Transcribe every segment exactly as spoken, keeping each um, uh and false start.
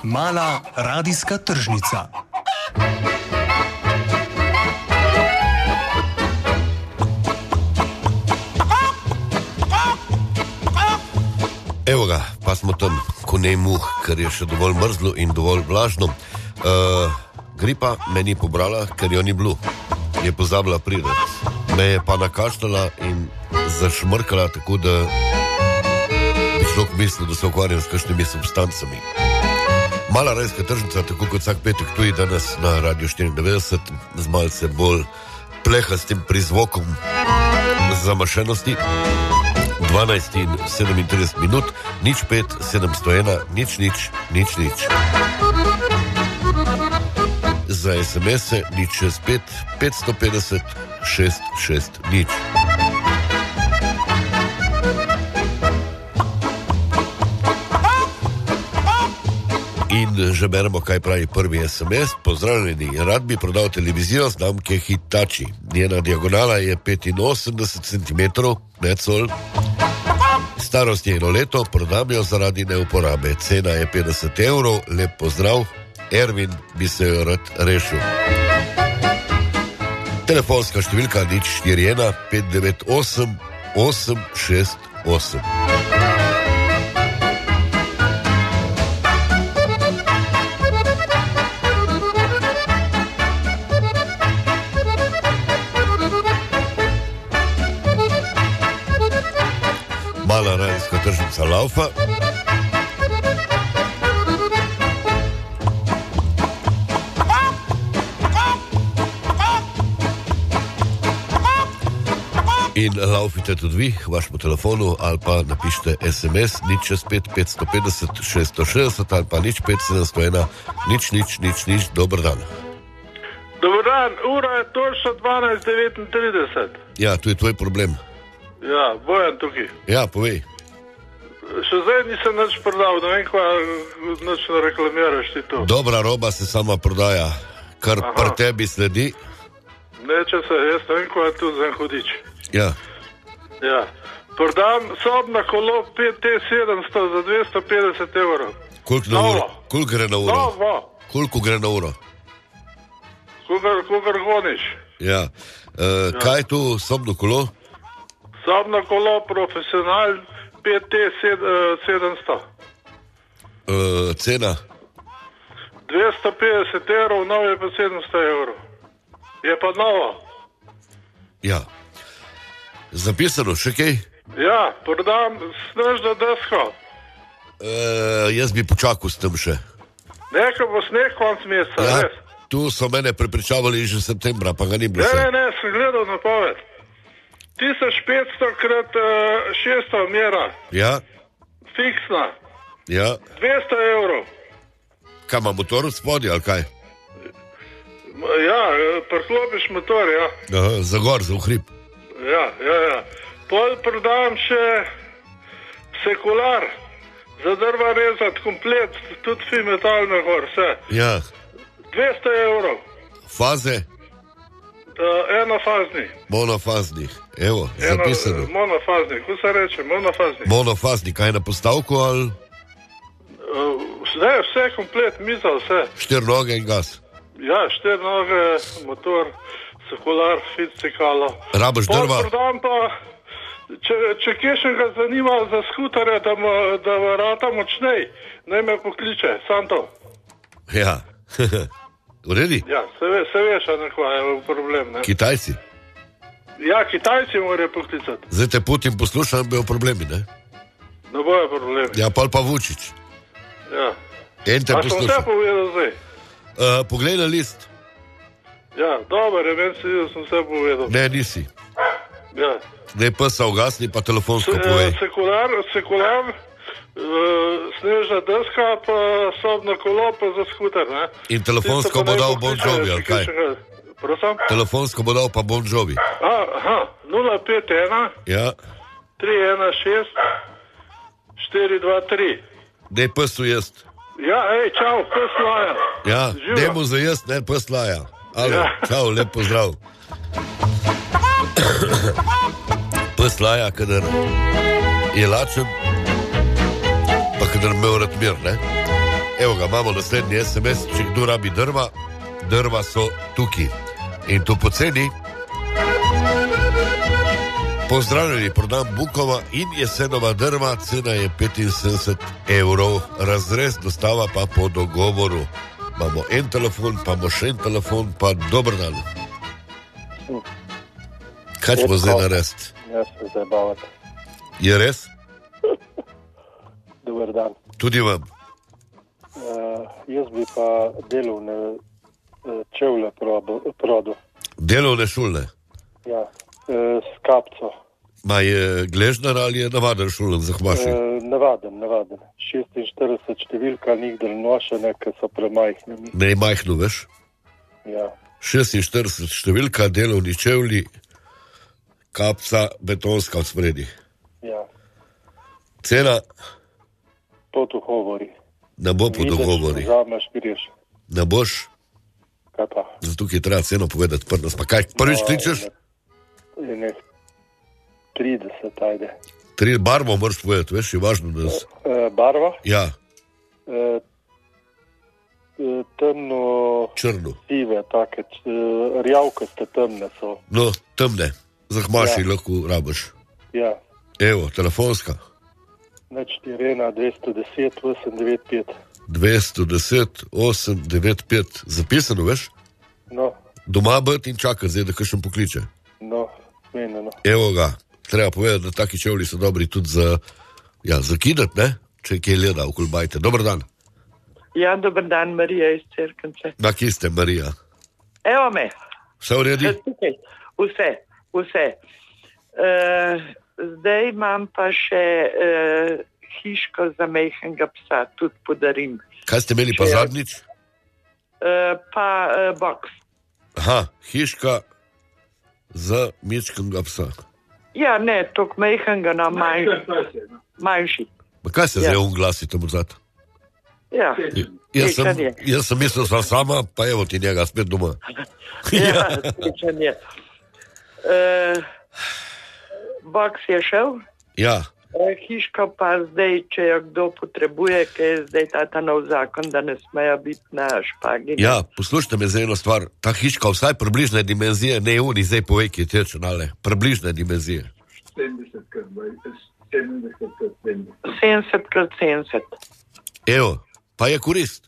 Mala radijska tržnica. Evo ga, pa smo tam, ko ne muh, ker je še dovolj mrzlo in dovolj vlažno. Uh, gripa me ni pobrala, ker jo ni bilo. Je pozabila priti. Me je pa nakašljala in zašmrkala, tako da bi človek mislil, da se ukvarjam s kakšnimi substancami. Mala radijska tržnica, tako kot vsak petek tudi danes na Radio štiriindevetdeset, z malce bolj plehastim prizvokom zamašenosti. dvanajst in sedemintrideset minut, nič pet, sedemsto ena, nič, nič, nič, nič. Za es em es-e nič šest pet, petsto petdeset, šest šest nič. In že beremo, kaj pravi prvi es em es. Pozdravljeni, rad bi prodal televizijo znamke Hitachi. Njena diagonala je petinosemdeset centimetrov, ne col. Starost je eno leto, prodam jo zaradi neuporabe. Cena je petdeset evrov, lep pozdrav. Ervin bi se jo rad rešil. Telefonska številka nič štiri ena pet devet osem osem šest osem. Mala radijska tržnica laufa. In laufite tudi vi, vaš po telefonu, ali pa napišite es em es nič šest pet, petsto petdeset, šeststo šestdeset ali pa nič pet, sedemsto ena, nič, nič, nič, nič. Dober dan. Dober dan, ura je točno dvanajst devetintrideset. Ja, tu je tvoj problem. Ja, Bojan tukaj. Ja, povej. Še zdaj nisem nič prodal, ne vem, kva nič ne reklamiraš ti to. Dobra roba se sama prodaja, kar pri tebi sledi. Neče se, jaz ne vem, kva tu zem hudič. Ja. Ja. Prodam sobna kolo pet T sedemsto za dvesto petdeset evrov. Koliko na uro? Koliko gre na uro? Novo. Koliko gre na uro? Kogar goniš. Ja. Uh, ja. Kaj je tu sobno kolo? Sobno kolo profesional pet T sedemsto. Uh, cena? dvesto petdeset evrov, novo je pa sedemsto evrov. Je pa novo. Ja. Zapisano, še kaj? Ja, prodam snežno desko. Uh, jaz bi počakal s tem še. Nekaj bo sneg konc meseca, ja, res. Tu so mene prepričavali že septembra, pa ga ni bilo. Ne, ne, ne, sem gledal napoved. tisoč petsto krat šeststo mera. Ja. Fiksna. Ja. dvesto evrov. Kaj ima motor v spodje, ali kaj? Ja, priklopiš motor, ja. Aha, za gor, za uhrib. Ja, ja, ja. Pol prodam še sekular. Za drva rezati komplet, tudi fi metalno gor, vse. Ja. dvesto evrov. Faze? Uh, enofazni. Monofazni. Evo, Eno, zapisano. Monofazni, ko se reče, monofazni. Monofazni, kaj na postavku ali? Uh, vse, vse komplet, miza, vse. Štir noge in gas. Ja, štir noge, motor, sekular, ficikalo. Raboš drva? Prodam pa, če, če kje še ga zanima za skutere, da mu da vrata močnej, naj me pokliče, Santo. Ja, uredi? Ja, se, ve, se veš, a nekva je problem, ne? Kitajci? Ja, Kitajci morajo poklicati. Zdaj te Putin posluša, bi o problemi, ne? Ne bojo problemi. Ja, pa pa Vučić. Ja. En te a posluša. sem vse povedal zdaj? Uh, poglej na list. Ja, dobro, je meni se videl, sem vse povedal. Ne, nisi. Ja. Ne, psa ugasni, pa telefonsko Se, povej. Sekular, sekular, uh, snežna deska, pa sobno kolo, pa za skuter, ne? In telefonsko bo dal Bon Jovi, ali kaj? Prosim? Telefonsko bo dal pa Bon Jovi. Aha, nula pet ena, Ja. tri ena šest, štiri dva tri. Dej psu jest. Ja, ej, čau, pes laja. Ja, Živa. dej mu za jest, ne, pes laja. Alo, Ja. čau, lep pozdrav. Pes laja, kadar je lačen, pa kadar me vrat mir, ne? Evo ga, imamo naslednji es em es, če kdo rabi drva, drva so tukaj. In to poceni. Pozdravljeni, prodam Bukova in jesenova drva, cena je petinsedemdeset evrov, razrez dostava pa po dogovoru. Imamo en telefon, pa imamo še en telefon, pa dober dan. Kaj ćemo zdaj narediti? Jaz se zdaj bavati. Je res? Dober dan. Tudi vam. Uh, jaz bi pa delovne uh, čevlje prodal. Delovne šulne? Ja, uh, s kapco. Ma je gležnar ali je navaden šulen za hmaši? Uh, navaden, navaden. šestinštirideset številka, nikdar nošene, ker so premajhne. Ne je majhno, veš? Ja. šestinštirideset številka, delovni čevlji, kapca, betonska od spredi. Ja. Cena? Po dogovori. Ne bo po dogovori. Vzameš, greš. Ne boš? Kaj pa? Zato je treba ceno povedati prnas. Pa kaj, prvič No, kličeš? Je nek trideset, ajde. Tri barvo moraš povedati, veš, je važno, da... s- Uh, barva? Ja, Uh, uh, temno črno. sive, take, uh, rjavkaste temne so. No, temne. Za hmaši Ja. lahko rabiš. Ja. Evo, telefonska. Nič tirena, dvesto deset, osem devet pet. dvesto deset, osem devet pet. Zapisano, veš? No, Doma biti in čakati zdaj, da kakšen pokliče. no, menjeno. Evo ga, treba povedati, da taki čevlji so dobri tudi za, ja, za kidat, ne? Če je kje leda okoli bajte. Dobar dan. Ja, dober dan, Marija iz Cerknice. Na kje ste, Marija? Evo me. Vse v redu? Tukaj. Vse, vse. Uh, zdaj imam pa še uh, hiško za mehkega psa, tudi podarim. Kaj ste imeli pa Če- zadnjič? Uh, pa uh, box. Aha, hiška za mečkega psa. Ja, ne, toliko mehkega, no, manjši. Manjši. Pa kaj se Ja. zdaj unglasite tam vzad? Ja, Jaz sem, srečen je. jaz sem mislil, da sama, pa evo ti njega spet doma. Ja, srečen je. Uh, box je šel. Ja, Uh, hiška pa zdaj, če jo kdo potrebuje, ker je zdaj ta, ta nov zakon, da ne smejo biti na špagi. ja, poslušajte me za eno stvar. Ta hiška vsaj približne dimenzije, ne uni, zdaj povej, ki je teče, nale. Približne dimenzije. sedemdeset krat sedemdeset. Evo, pa je korist.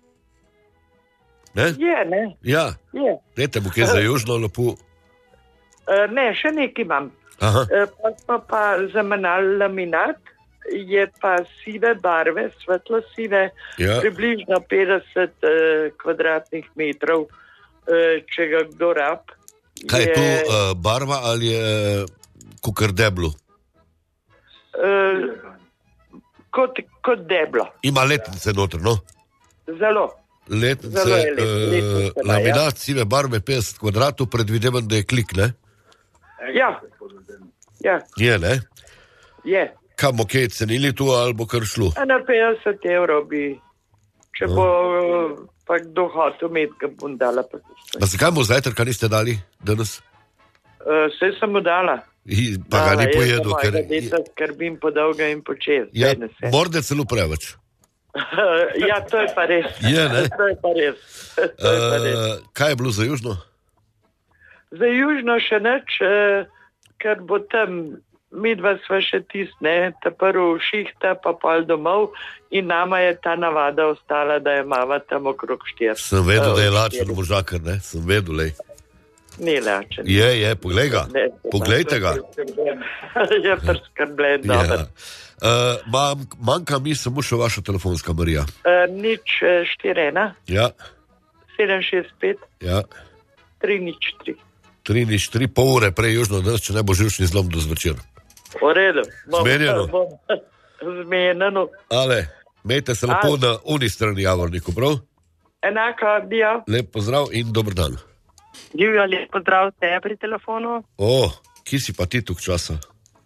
Ne? Je, ne? Ja, Je. dajte mu kaj za južno lepo. Uh, ne, še nekaj imam. Aha, Uh, pa pa, pa zamenjal laminat, je pa sive barve, svetlo sive, ja. približno petdeset uh, kvadratnih metrov, uh, če ga kdo rab. Kaj je tu uh, barva ali je kukar deblo? Uh, kot, kot deblo, Ima letnice noter, no? zelo. Letnice, Zelo je lep- uh, letnica, ja. laminat, sive barve, petdeset kvadratov, predvidevam, da je klik, ne? Ja, ja, Je, ne? je. Kam ok, cenili tu ali bo kar šlo? A na petdeset evrov bi, če No. bo uh, pa kdo hotel imeti, ga bom dala. Pa, Pa zakaj mu zajtrka niste dali danes? uh, vse sem mu dala. I, pa ga Dala, ni jaz pojedel, za ker mojega deta skrbim po dolga in počez. ja, Daj, ne se. morda celo preveč. Ja, to je pa res. Je, ne? To je pa res. To je pa res. Uh, kaj je bilo za južno? Za južno še nič, uh, ker bo tam, midva sva še tisne, ta prvo šihta, pa pol domov in nama je ta navada ostala, da je mava tam okrog štir. Sem vedel, da je Eh, lačen štiri. možakar, ne? Sem vedel, lej. Ni lačen. Je, je, poglej ga. Ne, Poglejte ga. Je preskrbljen, Ja. dober. Uh, mam, manjka mi samo še vaša telefonska, Marija. Uh, nič uh, štiri ena, Ja, sedem šest pet, ja. tri nič tri. Tri nič, tri pol ure prej južno, danes, če ne bo živčni zlom do zvečer. V redu. Bom- Zmenjeno. bom- Zmenjeno. Ale, imejte se lepo Ali. na uni strani Javorniku, prav? Enako, dio. Lep pozdrav in dober dan. Divja, lep pozdrav te pri telefonu. O, kje si pa ti tuk časa?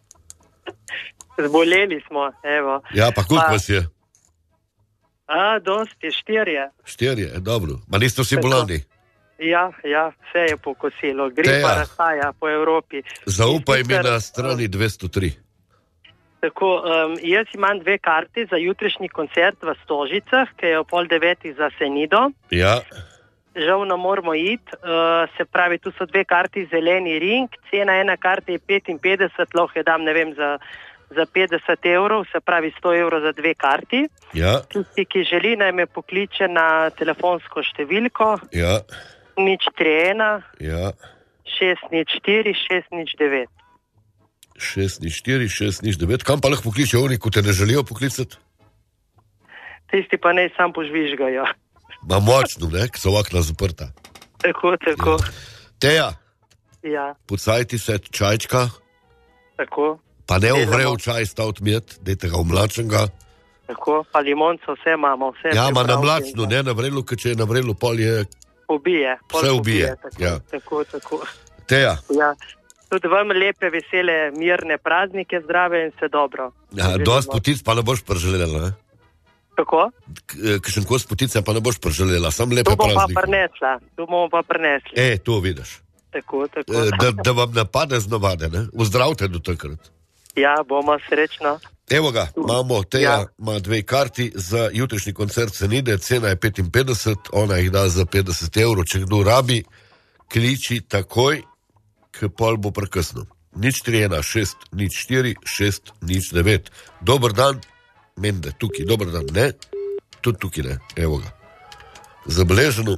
Zboleli smo, evo. Ja, pa koliko Pa- vas je? A, dosti, štirje. Štirje, je dobro. Ma niste vsi Tako. bolani? Ja, ja, vse je pokosilo. Gre Teja. pa razhaja po Evropi. Zaupaj In mi sicer, na strani dvesto tri. Tako, um, jaz imam dve karti za jutrišnji koncert v Stožicah, ki je o pol devetih za Senido. Ja. Žal ne moramo iti, uh, se pravi, tu so dve karti zeleni ring, cena ena karta je petinpetdeset, lahko je dam, ne vem, za, za petdeset evrov, se pravi sto evrov za dve karti. Ja. Tisti, ki želi, naj me pokliče na telefonsko številko Ja. nič tri ena, Ja. šest nič štiri, šest nič devet. šest nič štiri, šest nič devet. Kam pa lahko pokličejo oni, ko te ne želijo poklicati? Tisti pa naj sam požvižgajo. Ma močno, ne, ki so okna zaprta. Tako, tako. Teja, Ja, pucajti se čajčka, tako, pa ne Delamo. uvrev čaj stavt met, dajte ga v mlačnega. tako. Pa limonco, vse imamo, vse. Ja, ma na pripravljeno. mlačno, ne na vrelu, ker če je na vrelu pol je... Ubije. pol Vse ubije, Tako, ja. tako, tako. Teja, Ja. Tudi vam lepe, vesele, mirne praznike, zdrave in vse dobro. ja, dosti potic pa ne boš preželela, ne? Kako? Kakšen kos potice pa ne boš preželela, sam lepe Tu bomo pa praznike. prinesla, tu bomo pa prinesli. E, to vidiš. Tako, tako. E, Da, da vam ne pade z navade, ne? Vzdravite do takrat. Ja, bomo srečno. Evo ga, imamo, Teja Ja. ima dve karti za jutrišnji koncert Senide, cena je petinpetdeset, ona jih da za petdeset evrov, če kdo rabi, kliči takoj, k pol bo prekasno. Nič tri ena, šest, nič štiri, šest, nič devet. Dober dan, mende, tukaj, dober dan, ne? Tudi tukaj ne, evo ga. Zabeleženo.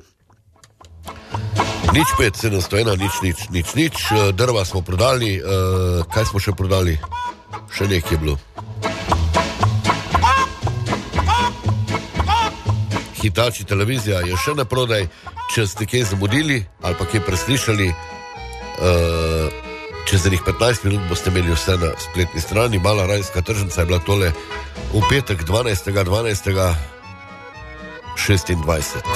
Nič pet, sedemsto ena, nič, nič, nič, nič, drva smo prodali, uh, kaj smo še prodali? Še nekaj je bilo. Hitači televizija je še na prodaj, če ste kje zamudili ali pa kje preslišali, uh, čez enih petnajst minut boste imeli vse na spletni strani. Mala rajska tržnica je bila tole v petek dvanajstega dvanajstega šestindvajset.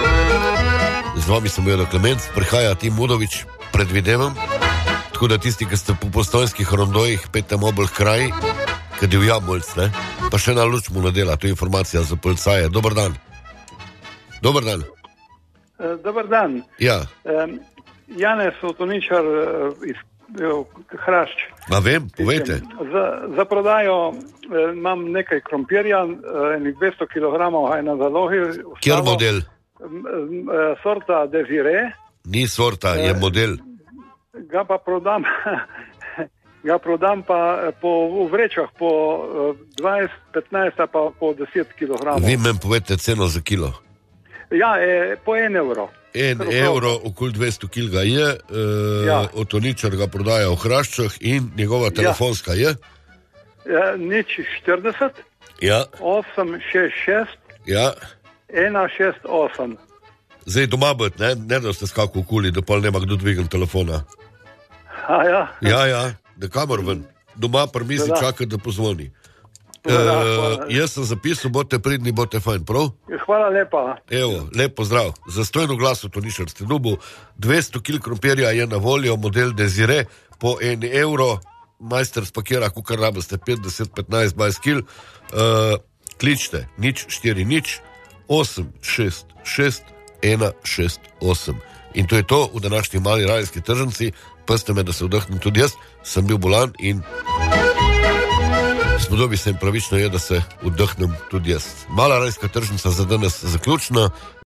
Z vami sem bil Klemenc, prihaja Tim Mudovič, predvidevam. Tako da tisti, ki ste po postojnskih rondojih, pete mobil kraj, ki divja mulc, ne? Pa še na luč mu ne dela, to je informacija za policaje. Dobar dan. Dobar dan. E, Dobar dan. Ja, E, Janez Otoničar e, iz e, Hrašč. a vem, povejte. Za, za prodajo e, imam nekaj krompirja, e, enih dvesto kilogramov je na zalogi. Kjer ostalo, model? m, m, e, Sorta Desire, Ni sorta, je model. ga pa prodam, ga prodam pa po, v vrečah po e, dvajset, petnajst pa po deset kilogramov. Vi meni povejte ceno za kilo. Ja, e, po en evro. En Kar evro, okoli dvesto kil ga je, uh, Ja. Otoničar ga prodaja v Hraščah in njegova telefonska je. E, nič štirideset, Ja, osem šest šest, ja. ena šest osem. Zdaj doma biti, ne, ne da ste skakali v kuli, da pol nema kdo dvigen telefona. A ja, Ja, ja, da kamor ven. Doma pri mizi Da. čaka, da pozvoni. Da, Uh, hvala. jaz sem zapisal, boste pridni, boste fajn, prav? Hvala lepa. Evo, lep pozdrav. Za stojno glasu to nišar ste dubu. dvesto kil krompirja je na voljo, model Desire po en evro. Majster spakira, kukar rabite, petdeset, petnajst, dvajset kil. Uh, kličte, nič, štiri, nič, osem, šest, šest, ena, šest, osem. In to je to v današnji mali radijski tržnici. Peste me, da se vdahnem tudi jaz, sem bil bolan in spodobi se jim pravično je, da se vdahnem tudi jaz. Mala radijska tržnica za danes zaključna.